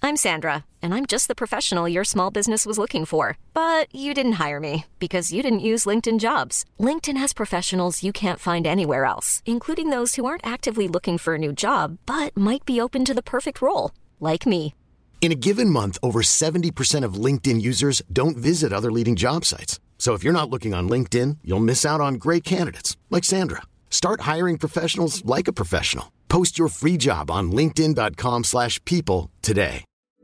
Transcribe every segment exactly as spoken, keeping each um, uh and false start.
I'm Sandra, and I'm just the professional your small business was looking for. But you didn't hire me because you didn't use LinkedIn Jobs. LinkedIn has professionals you can't find anywhere else, including those who aren't actively looking for a new job, but might be open to the perfect role, like me. In a given month, over seventy percent of LinkedIn users don't visit other leading job sites. So if you're not looking on LinkedIn, you'll miss out on great candidates like Sandra. Start hiring professionals like a professional. Post your free job on linkedin.com slash people today.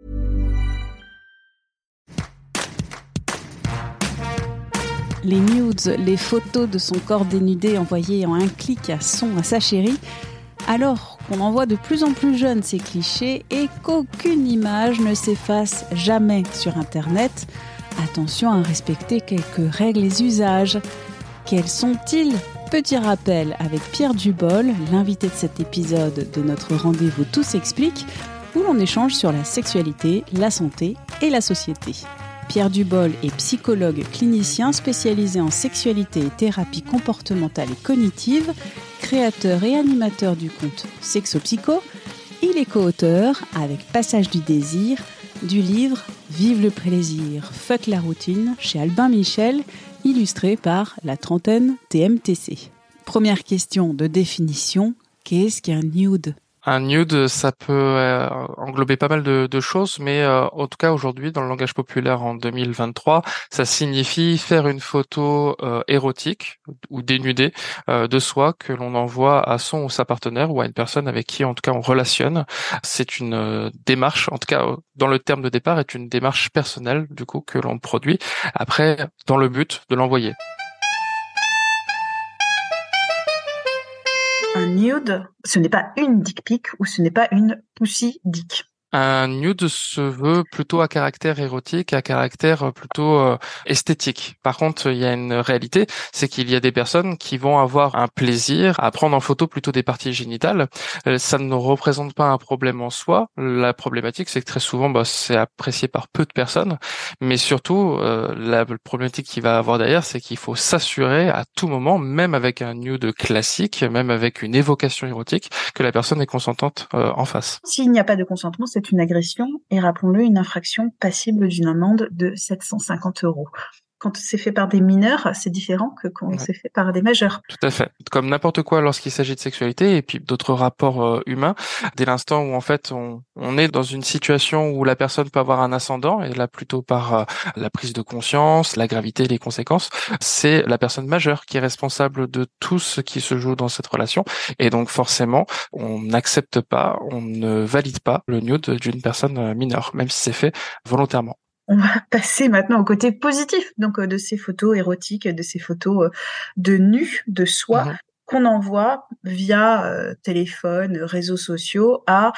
Les nudes, les photos de son corps dénudé envoyées en un clic à son à sa chérie, alors qu'on en voit de plus en plus jeunes ces clichés et qu'aucune image ne s'efface jamais sur Internet, attention à respecter quelques règles et usages. Quels sont-ils ? Petit rappel avec Pierre Dubol, l'invité de cet épisode de notre rendez-vous Tout s'explique, où l'on échange sur la sexualité, la santé et la société. Pierre Dubol est psychologue clinicien spécialisé en sexualité et thérapie comportementale et cognitive, créateur et animateur du compte Sexopsycho. Il est co-auteur, avec Passage du désir, du livre Vive le plaisir, fuck la routine chez Albin Michel, illustré par la trentaine T M T C. Première question de définition, qu'est-ce qu'un nude ? Un nude, ça peut euh, englober pas mal de, de choses, mais euh, en tout cas aujourd'hui, dans le langage populaire en deux mille vingt-trois, ça signifie faire une photo euh, érotique ou dénudée euh, de soi que l'on envoie à son ou sa partenaire ou à une personne avec qui en tout cas on relationne. C'est une euh, démarche, en tout cas dans le terme de départ, est une démarche personnelle du coup que l'on produit après dans le but de l'envoyer. Un nude, ce n'est pas une dick pic ou ce n'est pas une pussy dick. Un nude se veut plutôt à caractère érotique, à caractère plutôt euh, esthétique. Par contre, il y a une réalité, c'est qu'il y a des personnes qui vont avoir un plaisir à prendre en photo plutôt des parties génitales. Euh, ça ne représente pas un problème en soi. La problématique, c'est que très souvent, bah, c'est apprécié par peu de personnes. Mais surtout, euh, la problématique qu'il va avoir derrière, c'est qu'il faut s'assurer à tout moment, même avec un nude classique, même avec une évocation érotique, que la personne est consentante euh, en face. S'il n'y a pas de consentement, c'est une agression et, rappelons-le, une infraction passible d'une amende de sept cent cinquante euros. Quand c'est fait par des mineurs, c'est différent que quand ouais. c'est fait par des majeurs. Tout à fait. Comme n'importe quoi lorsqu'il s'agit de sexualité et puis d'autres rapports euh, humains, dès l'instant où en fait on, on est dans une situation où la personne peut avoir un ascendant, et là plutôt par euh, la prise de conscience, la gravité, les conséquences, c'est la personne majeure qui est responsable de tout ce qui se joue dans cette relation. Et donc forcément, on n'accepte pas, on ne valide pas le nude d'une personne mineure, même si c'est fait volontairement. On va passer maintenant au côté positif, donc euh, de ces photos érotiques, de ces photos euh, de nu, de soi, mmh. qu'on envoie via euh, téléphone, réseaux sociaux à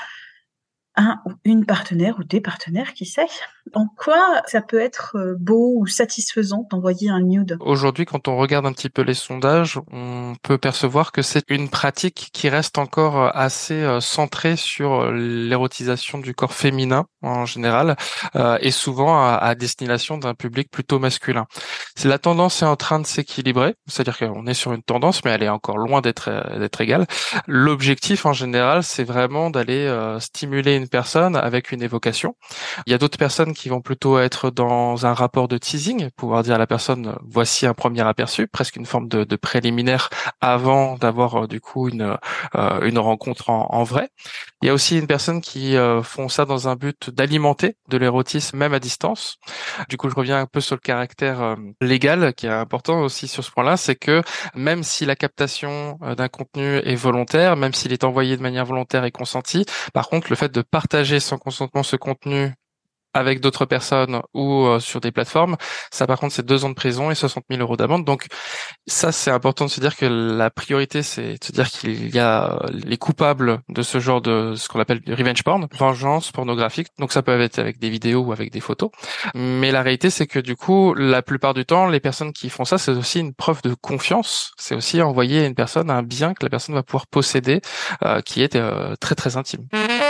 un ou une partenaire ou des partenaires, qui sait. En quoi ça peut être beau ou satisfaisant d'envoyer un nude ? Aujourd'hui, quand on regarde un petit peu les sondages, on peut percevoir que c'est une pratique qui reste encore assez centrée sur l'érotisation du corps féminin en général, euh, et souvent à, à destination d'un public plutôt masculin. C'est la tendance est en train de s'équilibrer, c'est-à-dire qu'on est sur une tendance, mais elle est encore loin d'être d'être égale. L'objectif en général, c'est vraiment d'aller euh, stimuler une personne avec une évocation. Il y a d'autres personnes qui vont plutôt être dans un rapport de teasing, pouvoir dire à la personne voici un premier aperçu, presque une forme de, de préliminaire avant d'avoir euh, du coup une euh, une rencontre en, en vrai. Il y a aussi une personne qui euh, font ça dans un but d'alimenter de l'érotisme même à distance. Du coup, je reviens un peu sur le caractère euh, légal qui est important aussi sur ce point-là, c'est que même si la captation euh, d'un contenu est volontaire, même s'il est envoyé de manière volontaire et consentie, par contre, le fait de partager sans consentement ce contenu avec d'autres personnes ou euh, sur des plateformes, ça par contre c'est deux ans de prison et soixante mille euros d'amende. Donc ça c'est important de se dire que la priorité c'est de se dire qu'il y a les coupables de ce genre de ce qu'on appelle du revenge porn, vengeance pornographique. Donc ça peut être avec des vidéos ou avec des photos. Mais la réalité c'est que du coup la plupart du temps les personnes qui font ça c'est aussi une preuve de confiance. C'est aussi envoyer à une personne un bien que la personne va pouvoir posséder euh, qui est euh, très très intime.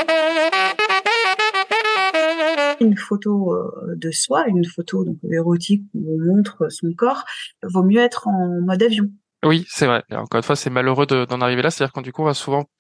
Une photo de soi, une photo donc érotique où on montre son corps, vaut mieux être en mode avion. Oui, c'est vrai. Et encore une fois, c'est malheureux de, d'en arriver là. C'est-à-dire qu'on du coup, on va souvent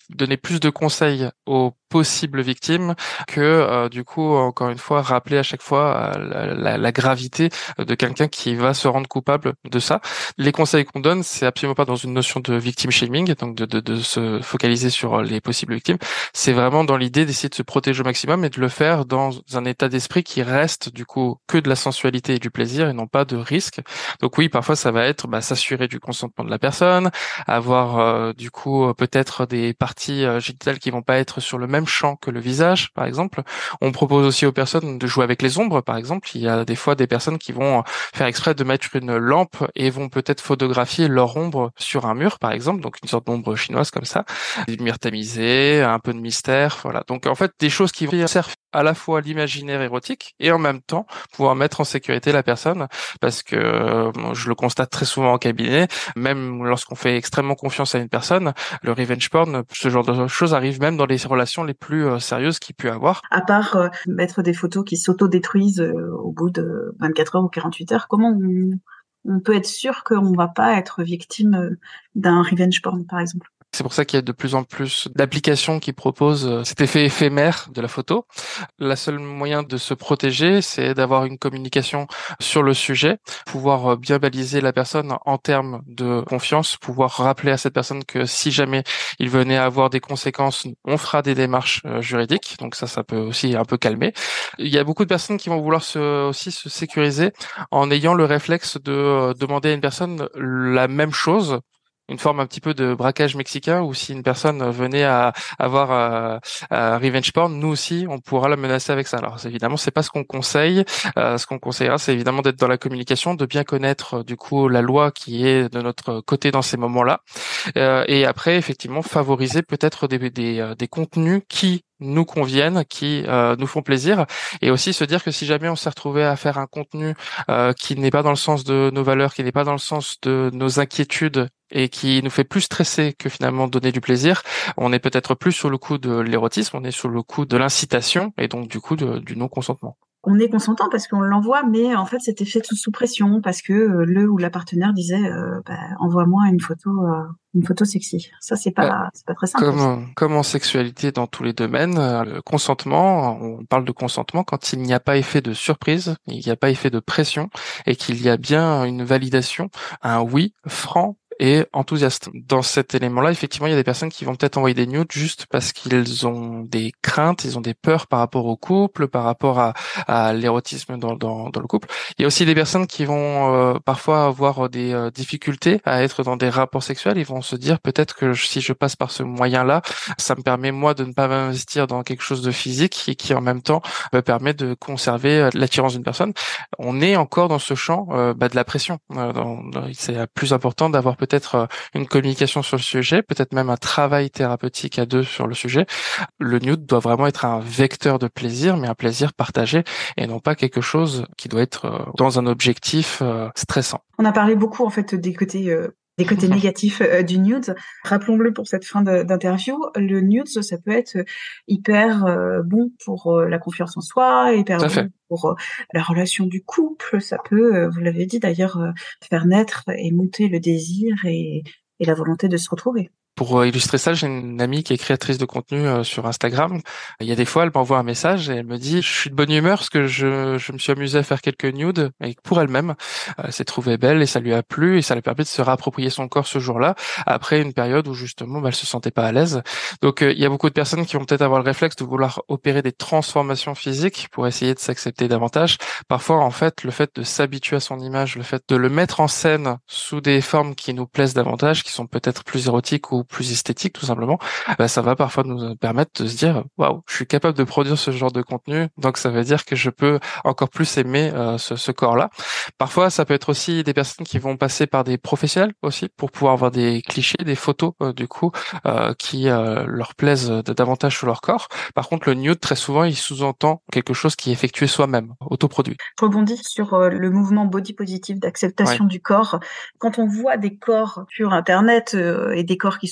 donner plus de conseils aux possibles victimes que euh, du coup encore une fois rappeler à chaque fois euh, la, la, la gravité de quelqu'un qui va se rendre coupable de ça. Les conseils qu'on donne, c'est absolument pas dans une notion de victim shaming, donc de, de, de se focaliser sur les possibles victimes. C'est vraiment dans l'idée d'essayer de se protéger au maximum et de le faire dans un état d'esprit qui reste du coup que de la sensualité et du plaisir et non pas de risque. Donc oui, parfois ça va être bah, s'assurer du consentement de la personne, avoir euh, du coup peut-être des parties euh, génitales qui vont pas être sur le même champ que le visage, par exemple. On propose aussi aux personnes de jouer avec les ombres, par exemple. Il y a des fois des personnes qui vont faire exprès de mettre une lampe et vont peut-être photographier leur ombre sur un mur, par exemple, donc une sorte d'ombre chinoise comme ça, des lumières tamisées, un peu de mystère, voilà. Donc en fait des choses qui vont servir à la fois l'imaginaire érotique et en même temps pouvoir mettre en sécurité la personne, parce que euh, je le constate très souvent en cabinet, même lorsqu'on fait extrêmement confiance à une personne, le revenge porn, ce genre de choses arrive même dans les relations les plus euh, sérieuses qu'il peut avoir. À part euh, mettre des photos qui s'auto-détruisent euh, au bout de vingt-quatre heures ou quarante-huit heures, comment on, on peut être sûr qu'on va pas être victime euh, d'un revenge porn, par exemple? C'est pour ça qu'il y a de plus en plus d'applications qui proposent cet effet éphémère de la photo. La seule moyen de se protéger, c'est d'avoir une communication sur le sujet, pouvoir bien baliser la personne en termes de confiance, pouvoir rappeler à cette personne que si jamais il venait à avoir des conséquences, on fera des démarches juridiques. Donc ça, ça peut aussi un peu calmer. Il y a beaucoup de personnes qui vont vouloir se, aussi se sécuriser en ayant le réflexe de demander à une personne la même chose, une forme un petit peu de braquage mexicain, où si une personne venait à avoir euh, à revenge porn, nous aussi on pourra la menacer avec ça. Alors évidemment c'est pas ce qu'on conseille. Euh, ce qu'on conseillera, c'est évidemment d'être dans la communication, de bien connaître du coup la loi qui est de notre côté dans ces moments-là, euh, et après effectivement favoriser peut-être des des, euh, des contenus qui nous conviennent, qui euh, nous font plaisir, et aussi se dire que si jamais on s'est retrouvé à faire un contenu euh, qui n'est pas dans le sens de nos valeurs, qui n'est pas dans le sens de nos inquiétudes et qui nous fait plus stresser que finalement donner du plaisir, on est peut-être plus sur le coup de l'érotisme, on est sur le coup de l'incitation et donc du coup de, du non-consentement. On est consentant parce qu'on l'envoie, mais en fait c'était fait sous, sous pression parce que euh, le ou la partenaire disait euh, bah, envoie-moi une photo, euh, une photo sexy. Ça c'est pas, Bah, c'est pas très simple. Comme, comme en sexualité dans tous les domaines, euh, le consentement, on parle de consentement quand il n'y a pas effet de surprise, il n'y a pas effet de pression et qu'il y a bien une validation, un oui franc et enthousiaste. Dans cet élément-là, effectivement, il y a des personnes qui vont peut-être envoyer des nudes juste parce qu'ils ont des craintes, ils ont des peurs par rapport au couple, par rapport à, à l'érotisme dans, dans, dans le couple. Il y a aussi des personnes qui vont euh, parfois avoir des euh, difficultés à être dans des rapports sexuels. Ils vont se dire peut-être que si je passe par ce moyen-là, ça me permet moi de ne pas m'investir dans quelque chose de physique et qui en même temps me permet de conserver l'attirance d'une personne. On est encore dans ce champ euh, bah, de la pression. Euh, dans, dans, c'est plus important d'avoir peut-être peut-être une communication sur le sujet, peut-être même un travail thérapeutique à deux sur le sujet. Le nude doit vraiment être un vecteur de plaisir, mais un plaisir partagé et non pas quelque chose qui doit être dans un objectif stressant. On a parlé beaucoup en fait des côtés euh, des côtés négatifs euh, du nude. Rappelons-le pour cette fin de, d'interview, le nude ça peut être hyper euh, bon pour euh, la confiance en soi, hyper bon fait. pour euh, la relation du couple. Ça peut, euh, vous l'avez dit d'ailleurs, euh, faire naître et monter le désir et, et la volonté de se retrouver. Pour illustrer ça, j'ai une amie qui est créatrice de contenu euh, sur Instagram. Il y a des fois, elle m'envoie un message et elle me dit « Je suis de bonne humeur parce que je, je me suis amusée à faire quelques nudes. » Et pour elle-même, elle s'est trouvée belle et ça lui a plu et ça lui a permis de se réapproprier son corps ce jour-là, après une période où justement, bah, elle se sentait pas à l'aise. Donc, euh, il y a beaucoup de personnes qui vont peut-être avoir le réflexe de vouloir opérer des transformations physiques pour essayer de s'accepter davantage. Parfois, en fait, le fait de s'habituer à son image, le fait de le mettre en scène sous des formes qui nous plaisent davantage, qui sont peut-être plus érotiques ou plus esthétique tout simplement, bah, ça va parfois nous permettre de se dire waouh, je suis capable de produire ce genre de contenu, donc ça veut dire que je peux encore plus aimer euh, ce, ce corps-là. Parfois, ça peut être aussi des personnes qui vont passer par des professionnels aussi pour pouvoir avoir des clichés, des photos euh, du coup euh, qui euh, leur plaisent de, davantage sur leur corps. Par contre, le nude très souvent il sous-entend quelque chose qui est effectué soi-même, autoproduit. Je rebondis sur euh, le mouvement body positive d'acceptation ouais. du corps. Quand on voit des corps sur internet euh, et des corps qui sont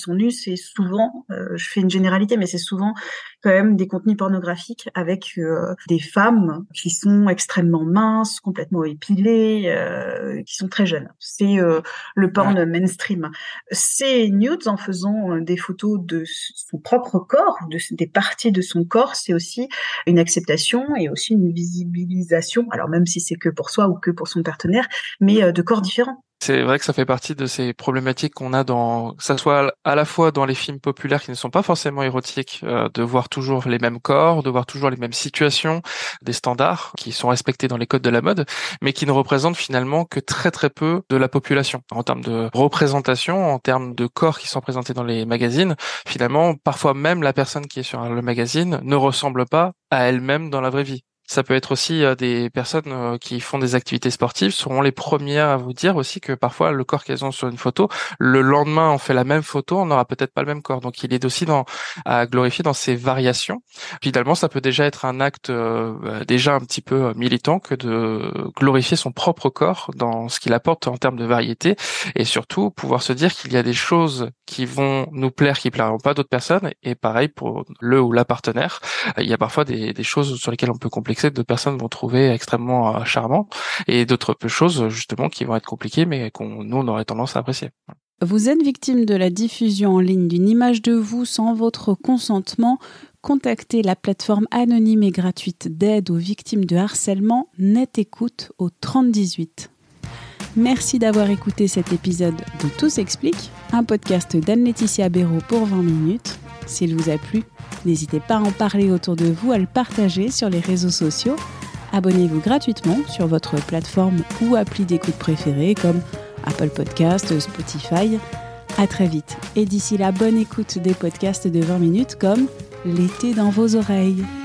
sont nus, c'est souvent, euh, je fais une généralité, mais c'est souvent quand même des contenus pornographiques avec euh, des femmes qui sont extrêmement minces, complètement épilées, euh, qui sont très jeunes. C'est euh, le porn ouais. mainstream. Ces nudes, en faisant des photos de son propre corps, de, des parties de son corps, c'est aussi une acceptation et aussi une visibilisation, alors même si c'est que pour soi ou que pour son partenaire, mais euh, de corps différents. C'est vrai que ça fait partie de ces problématiques qu'on a dans, que ça soit à la fois dans les films populaires qui ne sont pas forcément érotiques, euh, de voir toujours les mêmes corps, de voir toujours les mêmes situations, des standards qui sont respectés dans les codes de la mode, mais qui ne représentent finalement que très très peu de la population. En termes de représentation, en termes de corps qui sont présentés dans les magazines, finalement, parfois même la personne qui est sur le magazine ne ressemble pas à elle-même dans la vraie vie. Ça peut être aussi euh, des personnes euh, qui font des activités sportives seront les premières à vous dire aussi que parfois le corps qu'elles ont sur une photo, le lendemain on fait la même photo, on n'aura peut-être pas le même corps. Donc il est aussi dans à glorifier dans ces variations. Finalement, ça peut déjà être un acte euh, déjà un petit peu militant que de glorifier son propre corps dans ce qu'il apporte en termes de variété et surtout pouvoir se dire qu'il y a des choses qui vont nous plaire, qui plairont pas d'autres personnes et pareil pour le ou la partenaire. Il y a parfois des, des choses sur lesquelles on peut complexer que d'autres personnes vont trouver extrêmement euh, charmant et d'autres choses justement qui vont être compliquées mais qu'on nous on aurait tendance à apprécier. Vous êtes victime de la diffusion en ligne d'une image de vous sans votre consentement. Contactez la plateforme anonyme et gratuite d'aide aux victimes de harcèlement Net Écoute au trente dix-huit. Merci d'avoir écouté cet épisode de Tout s'explique, un podcast d'Anne-Laetitia Béraud pour vingt minutes. S'il vous a plu, n'hésitez pas à en parler autour de vous, à le partager sur les réseaux sociaux. Abonnez-vous gratuitement sur votre plateforme ou appli d'écoute préférée comme Apple Podcasts, Spotify. À très vite. Et d'ici là, bonne écoute des podcasts de vingt minutes comme L'été dans vos oreilles.